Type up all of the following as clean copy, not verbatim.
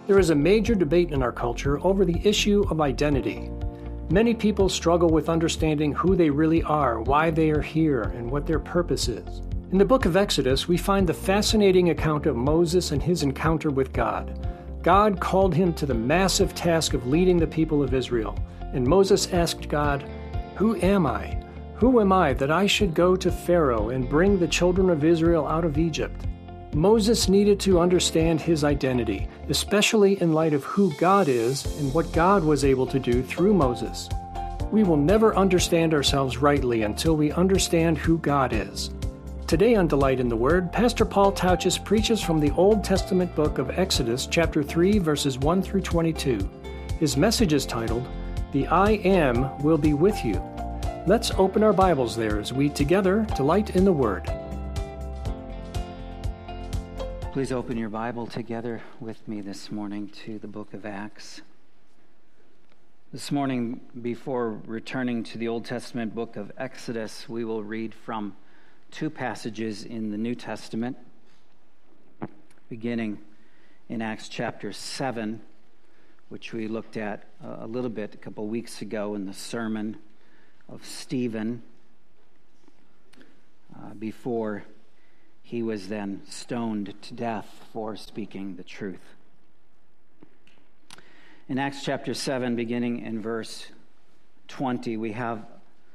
There is a major debate in our culture over the issue of identity. Many people struggle with understanding who they really are, why they are here, and what their purpose is. In the book of Exodus, we find the fascinating account of Moses and his encounter with God. God called him to the massive task of leading the people of Israel, and Moses asked God, "Who am I? Who am I that I should go to Pharaoh and bring the children of Israel out of Egypt?" Moses needed to understand his identity, especially in light of who God is and what God was able to do through Moses. We will never understand ourselves rightly until we understand who God is. Today on Delight in the Word, Pastor Paul Tauchus preaches from the Old Testament book of Exodus, chapter 3, verses 1 through 22. His message is titled, "The I Am Will Be With You." Let's open our Bibles there as we together delight in the Word. Please open your Bible together with me this morning to the book of Acts. This morning, before returning to the Old Testament book of Exodus, we will read from two passages in the New Testament, beginning in Acts chapter 7, which we looked at a little bit a couple weeks ago in the sermon of Stephen, before he was then stoned to death for speaking the truth. In Acts chapter 7, beginning in verse 20, we have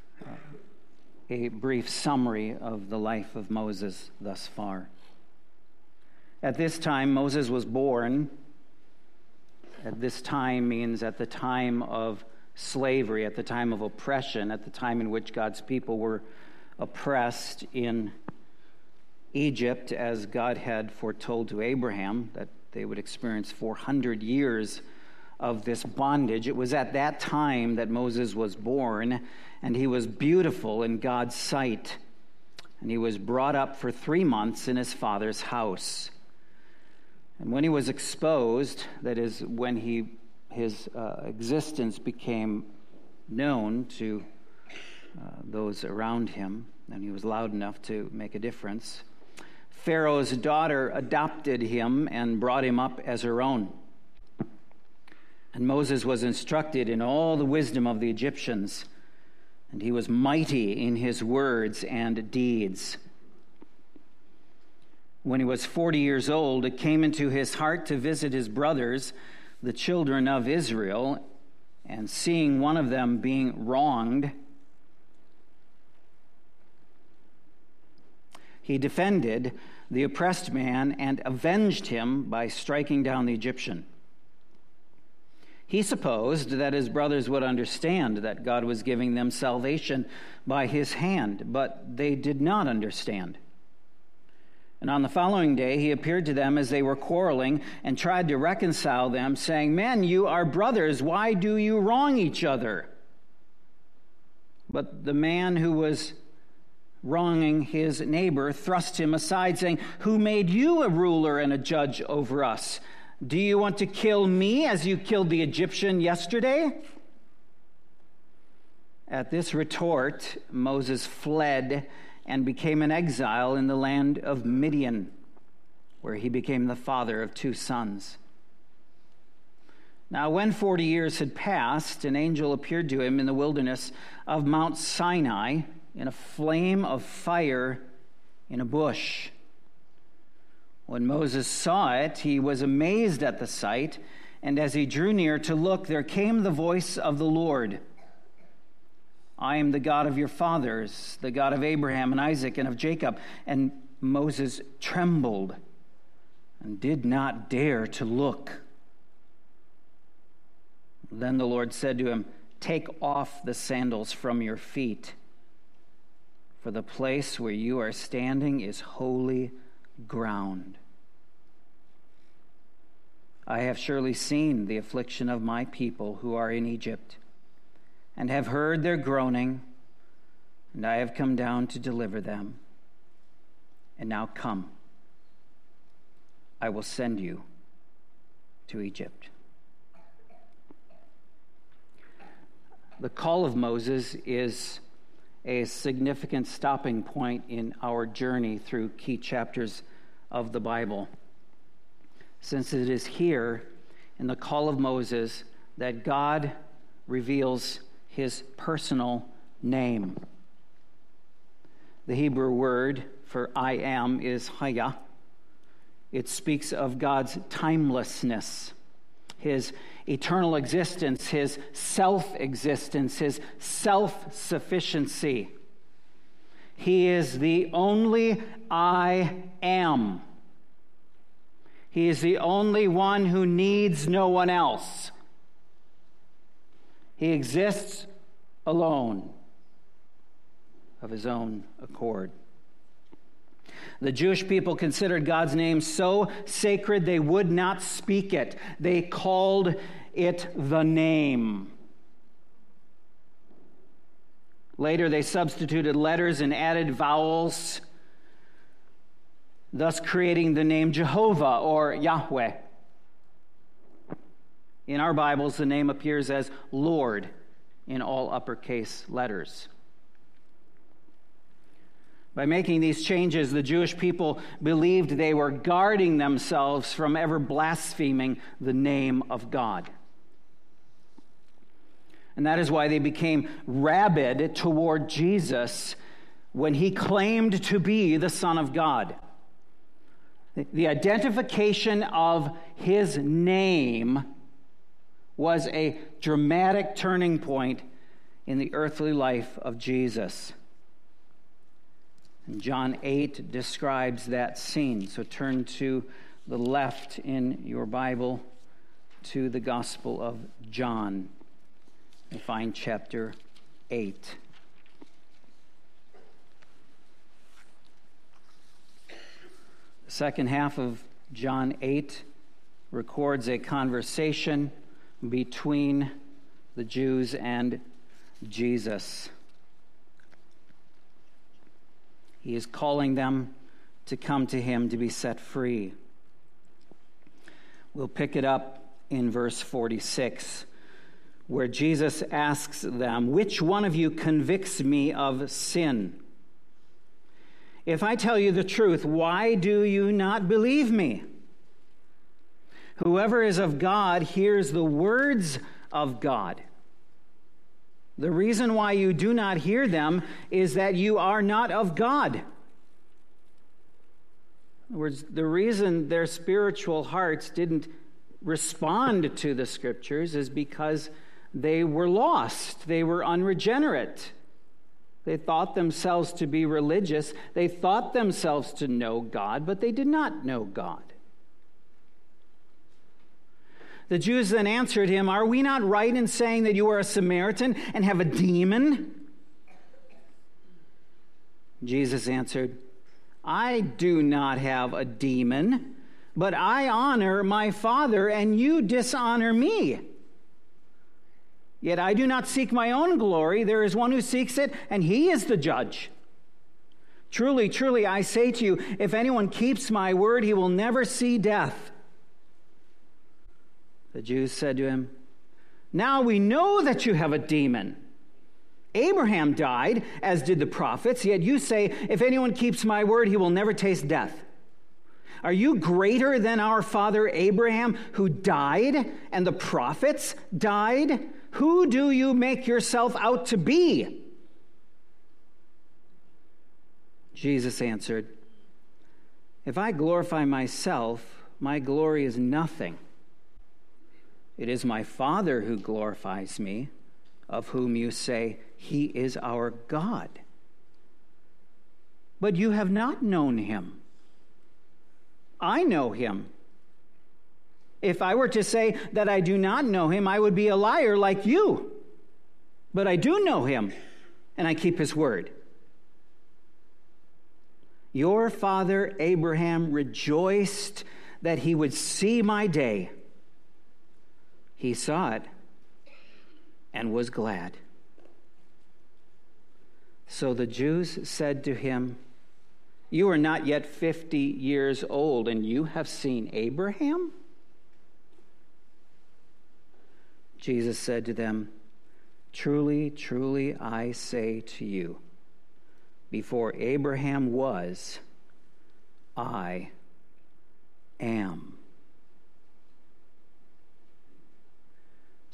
a brief summary of the life of Moses thus far. At this time, Moses was born. At this time means at the time of slavery, at the time of oppression, at the time in which God's people were oppressed in Egypt, as God had foretold to Abraham that they would experience 400 years of this bondage. It was at that time that Moses was born, and he was beautiful in God's sight. And he was brought up for 3 months in his father's house. And when he was exposed, that is, when his existence became known to those around him, and he was loud enough to make a difference, Pharaoh's daughter adopted him and brought him up as her own. And Moses was instructed in all the wisdom of the Egyptians, and he was mighty in his words and deeds. When he was 40 years old, it came into his heart to visit his brothers, the children of Israel, and seeing one of them being wronged, he defended the oppressed man and avenged him by striking down the Egyptian. He supposed that his brothers would understand that God was giving them salvation by his hand, but they did not understand. And on the following day, he appeared to them as they were quarreling and tried to reconcile them, saying, "Men, you are brothers. Why do you wrong each other?" But the man who was wronging his neighbor thrust him aside, saying, "Who made you a ruler and a judge over us? Do you want to kill me as you killed the Egyptian yesterday?" At this retort, Moses fled and became an exile in the land of Midian, where he became the father of 2 sons. Now, when 40 years had passed, an angel appeared to him in the wilderness of Mount Sinai in a flame of fire in a bush. When Moses saw it, he was amazed at the sight, and as he drew near to look, there came the voice of the Lord. "I am the God of your fathers, the God of Abraham and Isaac and of Jacob." And Moses trembled and did not dare to look. Then the Lord said to him, "Take off the sandals from your feet, for the place where you are standing is holy ground. I have surely seen the affliction of my people who are in Egypt, and have heard their groaning, and I have come down to deliver them. And now come, I will send you to Egypt." The call of Moses is a significant stopping point in our journey through key chapters of the Bible, since it is here in the call of Moses that God reveals his personal name. The Hebrew word for I am is Haya. It speaks of God's timelessness, his eternal existence, his self-existence, his self-sufficiency. He is the only I am. He is the only one who needs no one else. He exists alone, of his own accord. The Jewish people considered God's name so sacred they would not speak it. They called it the name. Later, they substituted letters and added vowels, thus creating the name Jehovah or Yahweh. In our Bibles, the name appears as Lord in all uppercase letters. By making these changes, the Jewish people believed they were guarding themselves from ever blaspheming the name of God. And that is why they became rabid toward Jesus when he claimed to be the Son of God. The identification of his name was a dramatic turning point in the earthly life of Jesus. And John 8 describes that scene. So turn to the left in your Bible to the Gospel of John and find chapter 8. The second half of John 8 records a conversation between the Jews and Jesus. He is calling them to come to him to be set free. We'll pick it up in verse 46, where Jesus asks them, "Which one of you convicts me of sin? If I tell you the truth, why do you not believe me? Whoever is of God hears the words of God. The reason why you do not hear them is that you are not of God." In other words, the reason their spiritual hearts didn't respond to the Scriptures is because they were lost. They were unregenerate. They thought themselves to be religious. They thought themselves to know God, but they did not know God. The Jews then answered him, "Are we not right in saying that you are a Samaritan and have a demon?" Jesus answered, "I do not have a demon, but I honor my Father, and you dishonor me. Yet I do not seek my own glory. There is one who seeks it, and he is the judge. Truly, truly, I say to you, if anyone keeps my word, he will never see death." The Jews said to him, "Now we know that you have a demon. Abraham died, as did the prophets, yet you say, if anyone keeps my word, he will never taste death. Are you greater than our father Abraham, who died, and the prophets died? Who do you make yourself out to be?" Jesus answered, "If I glorify myself, my glory is nothing. It is my Father who glorifies me, of whom you say, he is our God. But you have not known him. I know him. If I were to say that I do not know him, I would be a liar like you. But I do know him, and I keep his word. Your father Abraham rejoiced that he would see my day. He saw it and was glad." So the Jews said to him, "You are not yet 50 years old, and you have seen Abraham?" Jesus said to them, "Truly, truly, I say to you, before Abraham was, I am."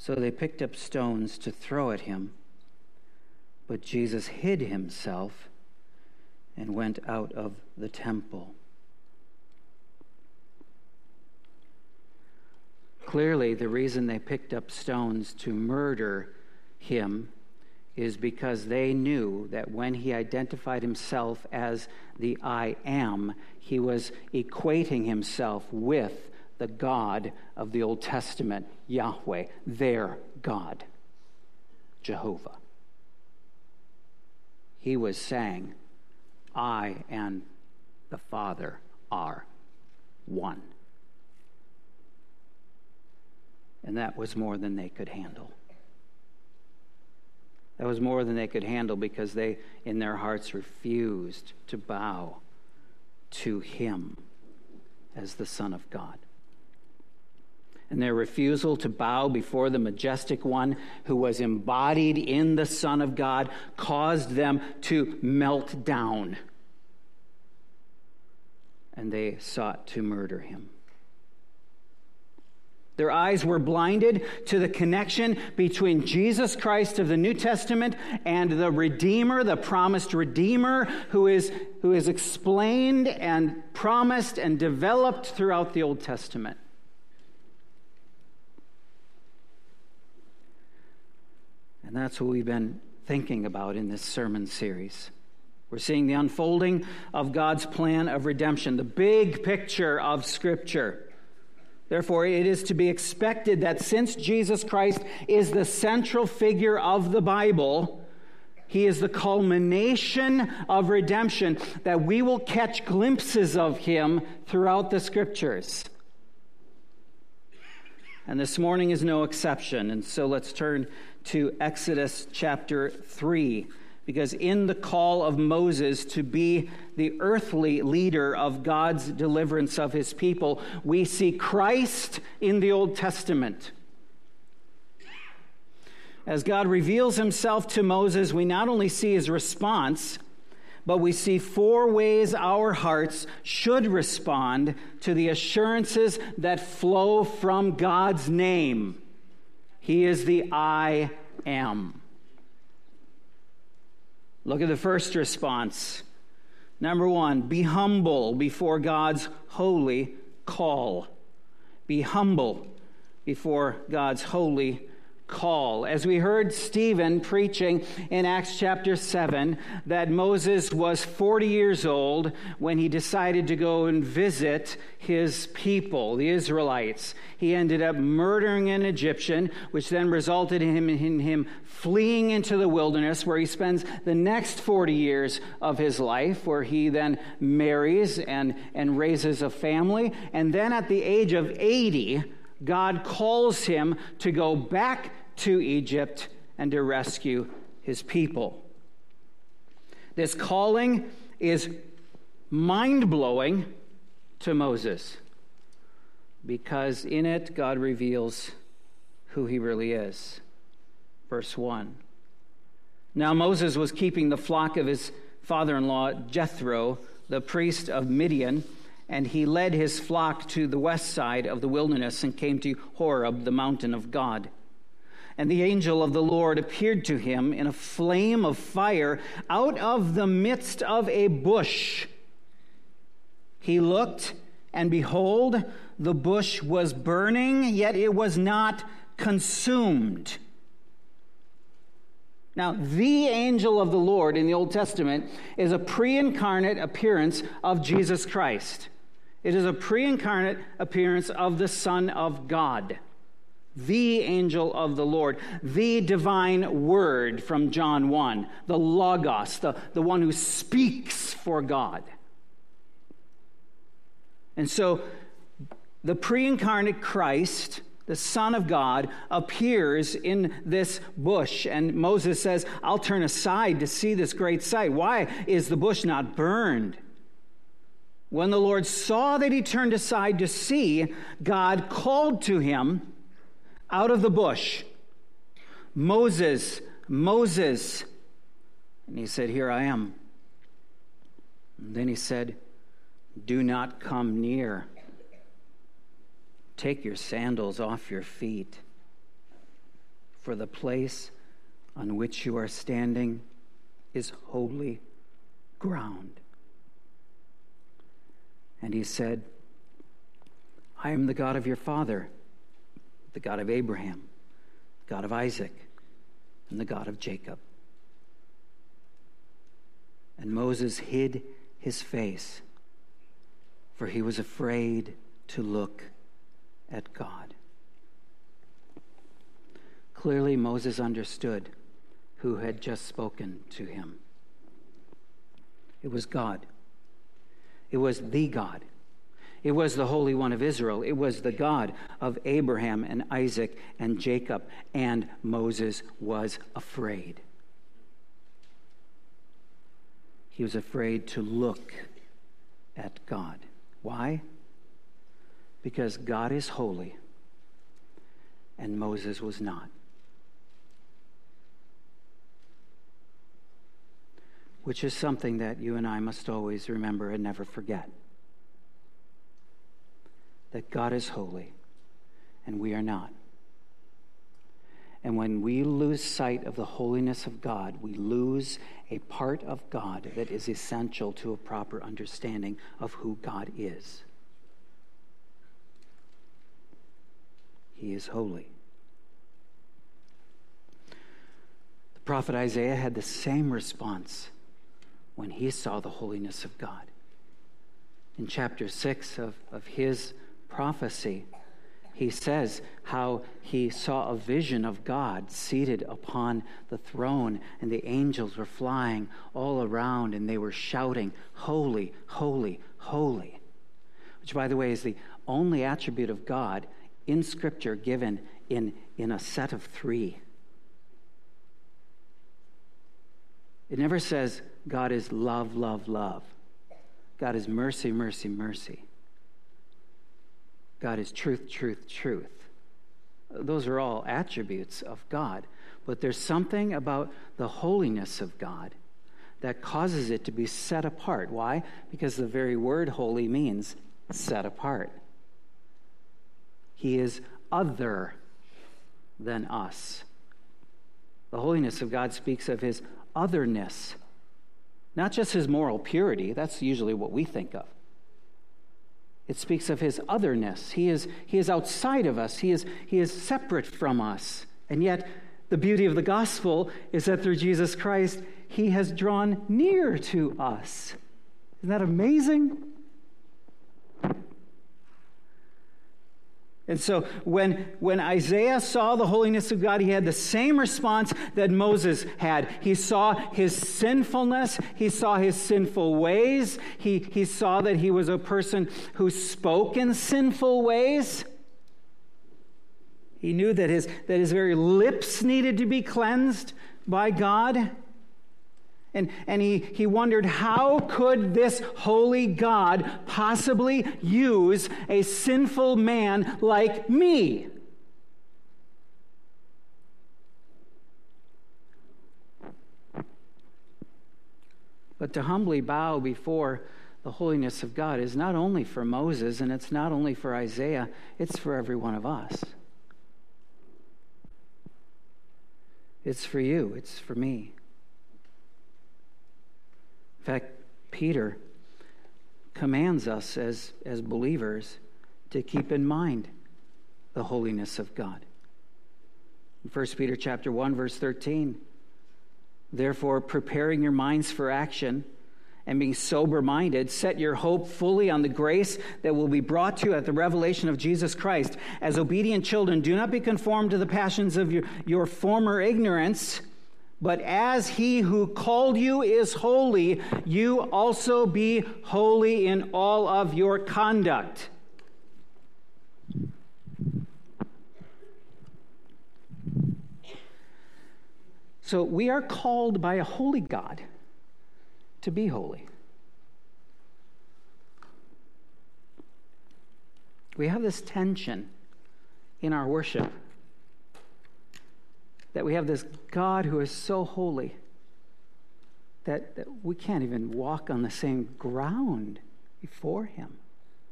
So they picked up stones to throw at him, but Jesus hid himself and went out of the temple. Clearly, the reason they picked up stones to murder him is because they knew that when he identified himself as the I Am, he was equating himself with the God of the Old Testament, Yahweh, their God, Jehovah. He was saying, I and the Father are one. And that was more than they could handle. That was more than they could handle because they, in their hearts, refused to bow to him as the Son of God. And their refusal to bow before the majestic one who was embodied in the Son of God caused them to melt down. And they sought to murder him. Their eyes were blinded to the connection between Jesus Christ of the New Testament and the Redeemer, the promised Redeemer, who is explained and promised and developed throughout the Old Testament. And that's what we've been thinking about in this sermon series. We're seeing the unfolding of God's plan of redemption, the big picture of Scripture. Therefore, it is to be expected that since Jesus Christ is the central figure of the Bible, he is the culmination of redemption, that we will catch glimpses of him throughout the Scriptures. And this morning is no exception. And so let's turn to Exodus chapter 3. Because in the call of Moses to be the earthly leader of God's deliverance of his people, we see Christ in the Old Testament. As God reveals himself to Moses, we not only see his response, but we see 4 ways our hearts should respond to the assurances that flow from God's name. He is the I Am. Look at the first response. Number 1, be humble before God's holy call. Be humble before God's holy call. As we heard Stephen preaching in Acts chapter 7, that Moses was 40 years old when he decided to go and visit his people, the Israelites. He ended up murdering an Egyptian, which then resulted in him fleeing into the wilderness, where he spends the next 40 years of his life, where he then marries and raises a family. And then at the age of 80, God calls him to go back to Egypt and to rescue his people. This calling is mind-blowing to Moses, because in it God reveals who he really is. Verse 1. Now Moses was keeping the flock of his father-in-law Jethro, the priest of Midian, and he led his flock to the west side of the wilderness and came to Horeb, the mountain of God. And the angel of the Lord appeared to him in a flame of fire out of the midst of a bush. He looked, and behold, the bush was burning, yet it was not consumed. Now, the angel of the Lord in the Old Testament is a pre-incarnate appearance of Jesus Christ. It is a pre-incarnate appearance of the Son of God, the angel of the Lord, the divine word from John 1, the Logos, the one who speaks for God. And so the pre-incarnate Christ, the Son of God, appears in this bush. And Moses says, I'll turn aside to see this great sight. Why is the bush not burned? When the Lord saw that he turned aside to see, God called to him out of the bush, Moses, Moses. And he said, here I am. And then he said, do not come near. Take your sandals off your feet. for the place on which you are standing is holy ground." And he said, "I am the God of your father, the God of Abraham, the God of Isaac, and the God of Jacob." And Moses hid his face, for he was afraid to look at God. Clearly, Moses understood who had just spoken to him. It was God. It was the God. It was the Holy One of Israel. It was the God of Abraham and Isaac and Jacob. And Moses was afraid. He was afraid to look at God. Why? Because God is holy and Moses was not. Which is something that you and I must always remember and never forget. That God is holy and we are not. And when we lose sight of the holiness of God, we lose a part of God that is essential to a proper understanding of who God is. He is holy. The prophet Isaiah had the same response when he saw the holiness of God. In chapter 6 of his prophecy, he says how he saw a vision of God seated upon the throne, and the angels were flying all around, and they were shouting, "Holy, holy, holy," which, by the way, is the only attribute of God in Scripture given in a set of 3. It never says God is love, love, love. God is mercy, mercy, mercy. God is truth, truth, truth. Those are all attributes of God. But there's something about the holiness of God that causes it to be set apart. Why? Because the very word holy means set apart. He is other than us. The holiness of God speaks of his otherness, not just his moral purity. That's usually what we think of. It speaks of his otherness. He is outside of us. He is separate from us. And yet, the beauty of the gospel is that through Jesus Christ, he has drawn near to us. Isn't that amazing? And so when Isaiah saw the holiness of God, he had the same response that Moses had. He saw his sinfulness. He saw his sinful ways. He saw that he was a person who spoke in sinful ways. He knew that his very lips needed to be cleansed by God. And he wondered, how could this holy God possibly use a sinful man like me? But to humbly bow before the holiness of God is not only for Moses, and it's not only for Isaiah, it's for every one of us. It's for you, it's for me. In fact, Peter commands us as believers to keep in mind the holiness of God. In 1 Peter chapter 1, verse 13, "Therefore, preparing your minds for action and being sober-minded, set your hope fully on the grace that will be brought to you at the revelation of Jesus Christ. As obedient children, do not be conformed to the passions of your former ignorance, but as he who called you is holy, you also be holy in all of your conduct." So we are called by a holy God to be holy. We have this tension in our worship, that we have this God who is so holy that we can't even walk on the same ground before him.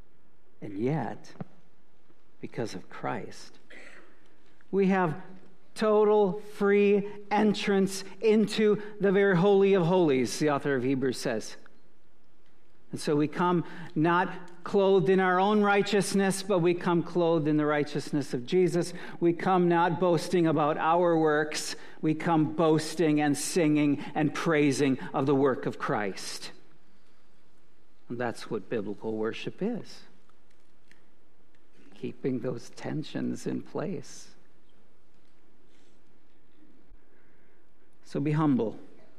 And yet, because of Christ, we have total free entrance into the very holy of holies, the author of Hebrews says. And so we come not clothed in our own righteousness, but we come clothed in the righteousness of Jesus. We come not boasting about our works. We come boasting and singing and praising of the work of Christ. And that's what biblical worship is. Keeping those tensions in place. So be humble.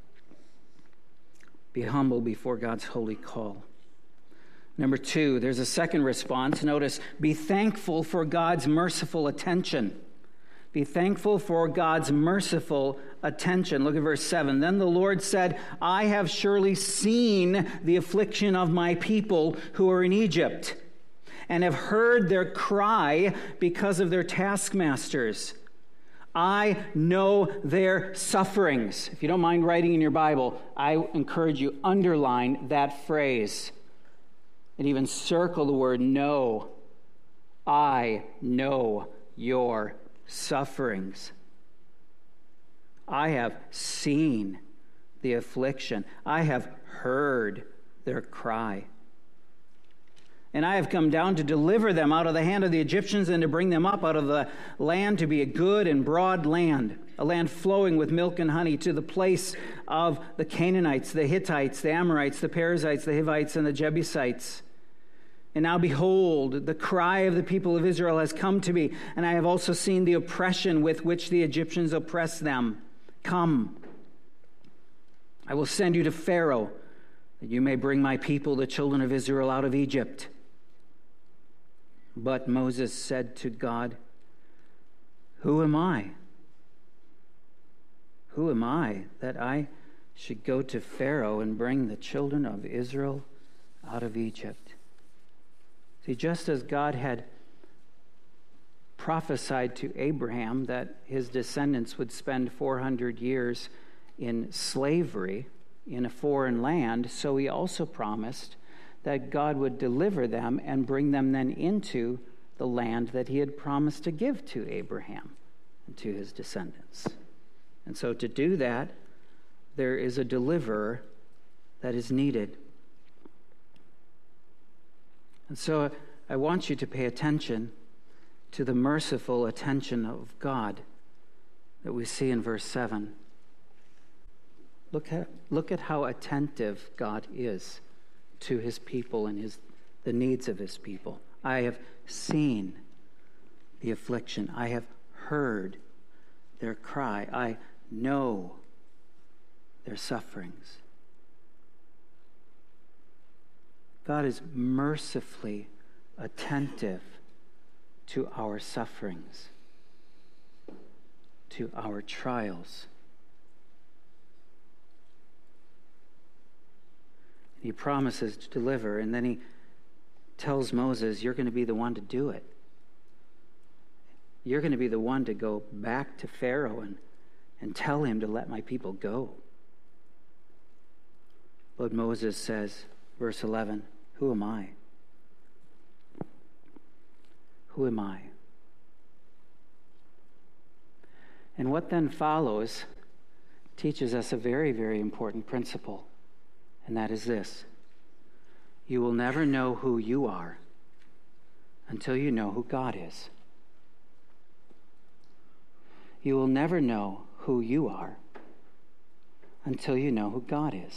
Be humble before God's holy call. Number 2, there's a second response. Notice, be thankful for God's merciful attention. Be thankful for God's merciful attention. Look at verse 7. Then the Lord said, I have surely seen the affliction of my people who are in Egypt, and have heard their cry because of their taskmasters. I know their sufferings. If you don't mind writing in your Bible, I encourage you, underline that phrase. And even circle the word know. I know your sufferings. I have seen the affliction. I have heard their cry. And I have come down to deliver them out of the hand of the Egyptians and to bring them up out of the land to be a good and broad land, a land flowing with milk and honey, to the place of the Canaanites, the Hittites, the Amorites, the Perizzites, the Hivites, and the Jebusites. And now behold, the cry of the people of Israel has come to me, and I have also seen the oppression with which the Egyptians oppress them. Come, I will send you to Pharaoh, that you may bring my people, the children of Israel, out of Egypt. But Moses said to God, who am I? Who am I that I should go to Pharaoh and bring the children of Israel out of Egypt? See, just as God had prophesied to Abraham that his descendants would spend 400 years in slavery in a foreign land, so he also promised that God would deliver them and bring them then into the land that he had promised to give to Abraham and to his descendants. And so to do that, there is a deliverer that is needed. And so I want you to pay attention to the merciful attention of God that we see in verse 7. Look at how attentive God is to his people and the needs of his people. I have seen the affliction. I have heard their cry. I know their sufferings. God is mercifully attentive to our sufferings, to our trials. He promises to deliver, and then he tells Moses, you're going to be the one to do it. You're going to be the one to go back to Pharaoh and tell him to let my people go. But Moses says, verse 11, who am I? Who am I? And what then follows teaches us a very, very important principle. And that is this: you will never know who you are until you know who God is. You will never know who you are until you know who God is.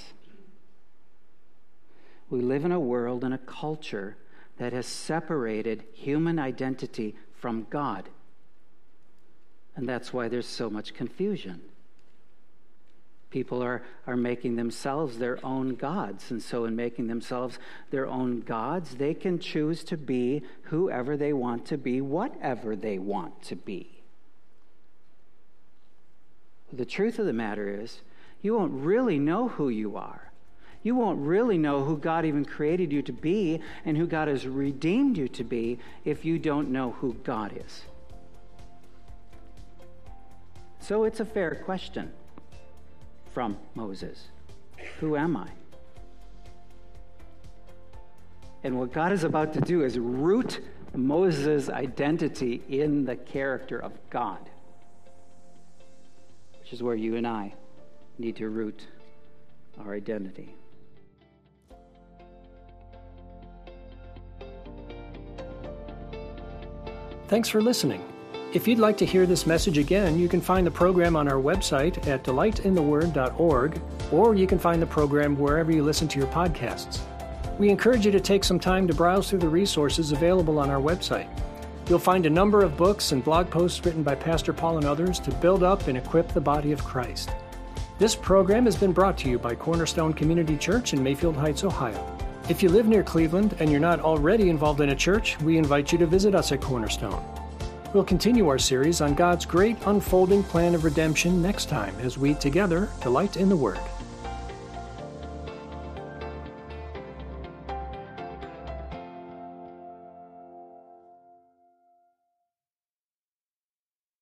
We live in a world and a culture that has separated human identity from God. And that's why there's so much confusion. People are making themselves their own gods. And so in making themselves their own gods, they can choose to be whoever they want to be, whatever they want to be. The truth of the matter is, you won't really know who you are. You won't really know who God even created you to be and who God has redeemed you to be if you don't know who God is. So it's a fair question from Moses. Who am I? And what God is about to do is root Moses' identity in the character of God. which is where you and I need to root our identity. Thanks for listening. If you'd like to hear this message again, you can find the program on our website at delightintheword.org, or you can find the program wherever you listen to your podcasts. We encourage you to take some time to browse through the resources available on our website. You'll find a number of books and blog posts written by Pastor Paul and others to build up and equip the body of Christ. This program has been brought to you by Cornerstone Community Church in Mayfield Heights, Ohio. If you live near Cleveland and you're not already involved in a church, we invite you to visit us at Cornerstone. We'll continue our series on God's great unfolding plan of redemption next time as we together delight in the Word.